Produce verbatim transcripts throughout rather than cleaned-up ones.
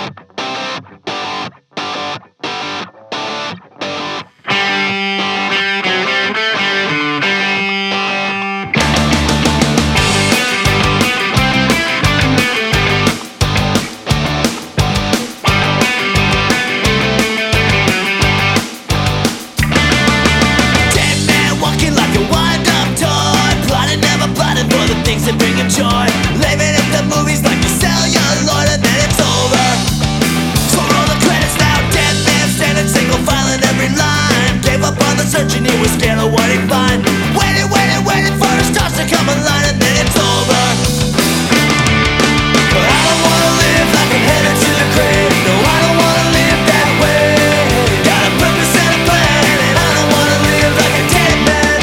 Things that bring him joy, living in the movies like a celluloid, and then it's over. So roll the credits now. Dead man standing single file in every line. Gave up on the search and he was scared of what he'd find. Waited, waited, waited for his stars to come aligned, and then it's over. But I don't wanna live like I'm headed to the grave. No, I don't wanna live that way. Got a purpose and a plan, and I don't wanna live like a dead man.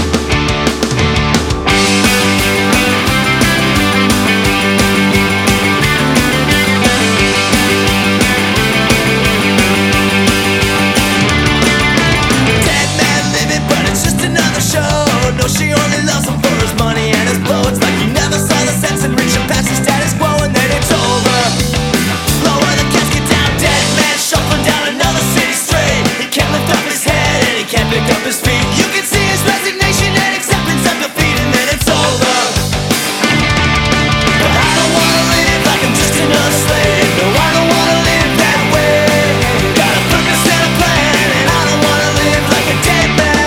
No, she only loves him for his money and his blow. It's like he never saw the sense in reaching past the status quo, and then it's over. Lower the casket down, dead man shuffling down another city street. He can't lift up his head and he can't pick up his feet. You can see his resignation and acceptance of defeat, and then it's over. But I don't wanna live like I'm just another slave. No, I don't wanna live that way. Got a purpose and a plan, and I don't wanna live like a dead man.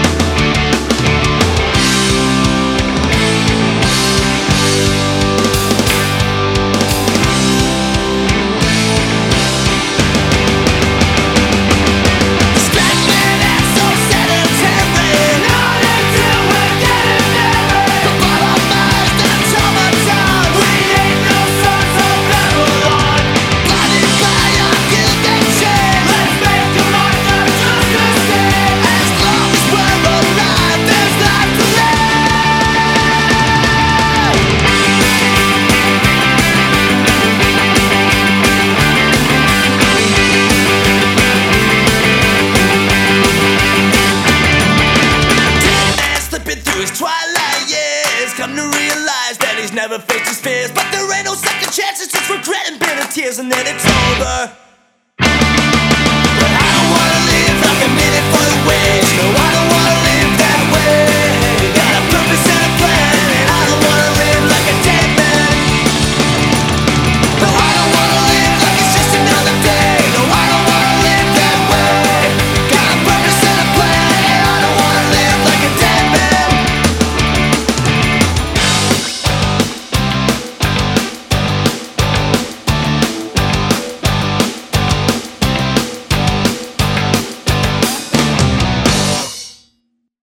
Twilight years, come to realize that he's never faced his fears. But there ain't no second chances, just regret and bitter tears, and then it's over.